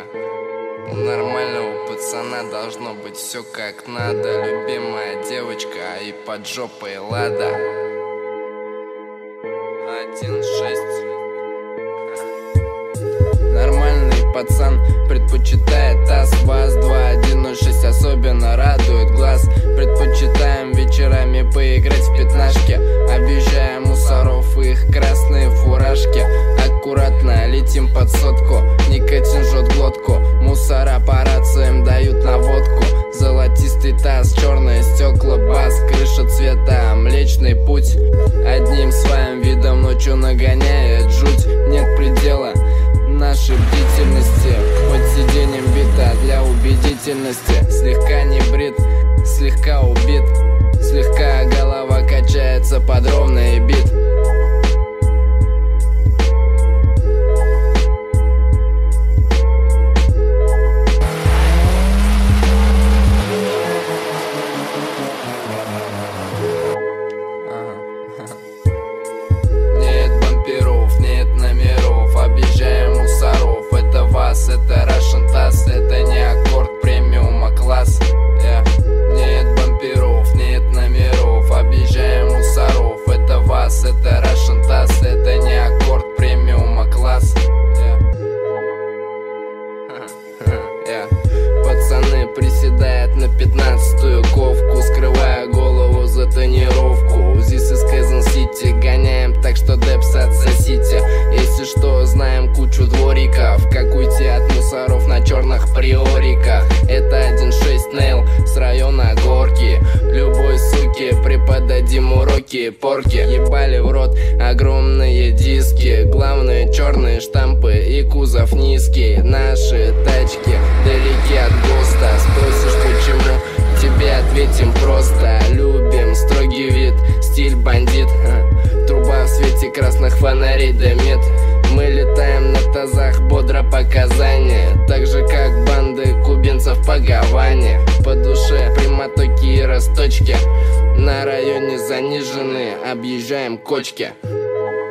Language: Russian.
У нормального пацана должно быть все как надо. Любимая девочка и под жопой Лада. 1.6. Нормальный пацан предпочитает АЗ-ВАЗ. 2.1.06 особенно радует глаз. Предпочитаем вечерами поиграть в пятнашки. Объезжаем мусоров и их красные фуражки. Аккуратно летим под сотку, никотин жжет глотку. Мусора по рациям дают наводку. Золотистый таз, черные стекла, бас. Крыша цвета Млечный Путь. Одним своим видом ночью нагоняет жуть. Нет предела нашей бдительности. Под сиденьем бита для убедительности. Слегка не брит, слегка убит. Слегка голова качается под ровный бит. Это Russian TAS, это не аккорд премиума класс. Нет бамперов, нет номеров, объезжаем мусоров. Это ВАЗ, это Russian TAS, это не аккорд премиума класс. Пацаны приседают на 15-ю ковку, скрывая голову за тонировку. This is Kansas City, гоняем так, что депс отсосите. Если что, знаем кучу двориков, как уйти от мусоров на черных приориках. Это 1.6 Нейл с района Горки. Любой суке преподадим уроки порки. Ебали в рот огромные диски, главные черные штампы и кузов низкий. Наши тачки далеки от ГОСТа. Спросишь почему, тебе ответим просто. Любим строгий вид, стиль бандит. Труба в свете красных фонарей дымит. Мы летаем на тазах, бодро показания. Так же как банды кубинцев по Гаване. По душе прямотоки и росточки. На районе заниженные, объезжаем кочки.